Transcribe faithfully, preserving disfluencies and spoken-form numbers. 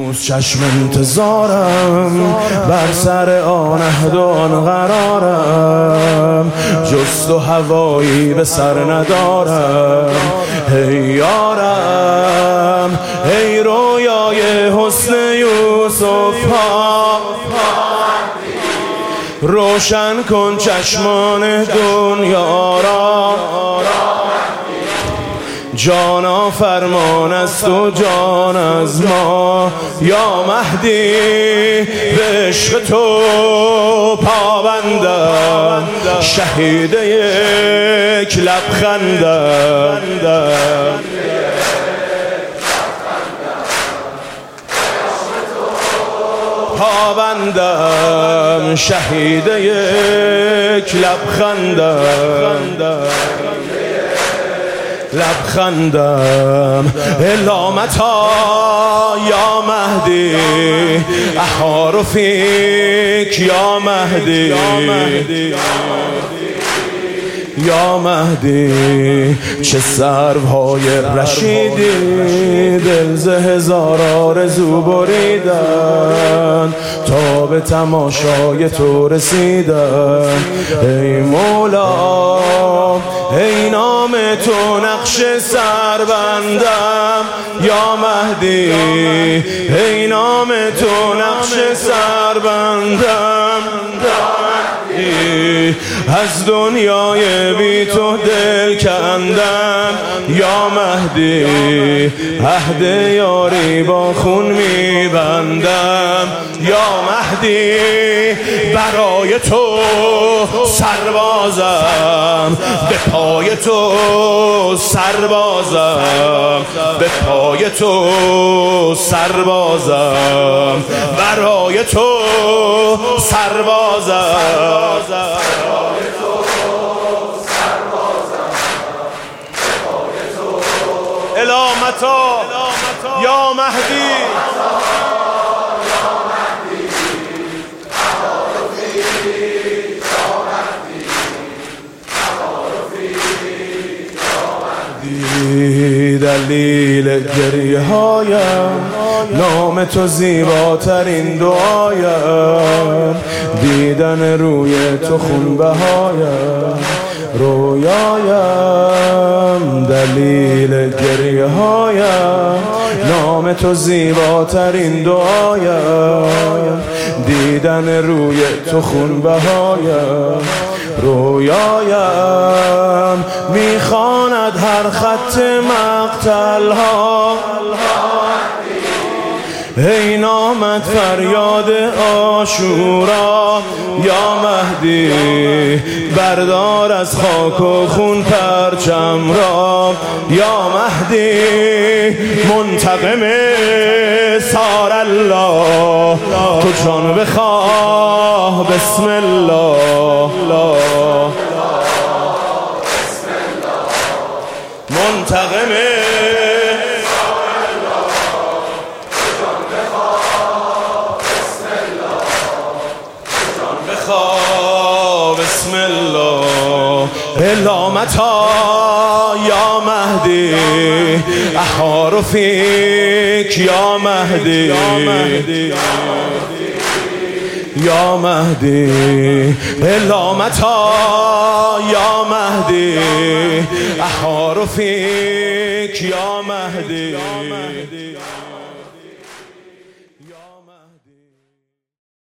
هنوز چشم انتظارم، بر سر آن عهد و آن قرارم، جز تو هوایی به سر ندارم. هی یارم ای رویای حسن یوسف ها، روشن کن چشمان دنیا را. جانا فرمان از تو جان از ما، یا مهدی به عشق تو پابندم، شهید یک لبخندم. پابندم شهید یک لبخندم، لبخندم. علامتا یا مهدی احار فیک یا مهدی، یا مهدی. چه سروهای رشیدی دل ز هزار آرزو بریدن، تا به تماشای تو رسیدن. ای مولا ای نام تو نقش سر بندم، یا مهدی ای نام تو نقش سر بندم. از دنیای بی تو دل کندم، یا مهدی عهد یاری با خون میبندم. یا مهدی برای تو سربازم، به پای تو سربازم، به پای تو سربازم، برای تو سربازم. علامتا یا مهدی دلیل گریه هایم، نام تو زیباترین دعایم، دیدن روی تو خون بهایم، رویایم. دلیل گریه هایم، نام تو زیباترین دعایم، دیدن روی تو خون بهایم، رویایم. میخواند هر خط مقتل ها، ای نامت فریاد عاشورا. یا مهدی بردار از خاک و خون پرچم را. یا مهدی منتقم سار الله، تو جان بخواه بسم الله. منتقم بسم الله. علامتا یا مهدی احار فیک یا مهدی، یا مهدی. علامتا یا مهدی احار فیک یا مهدی.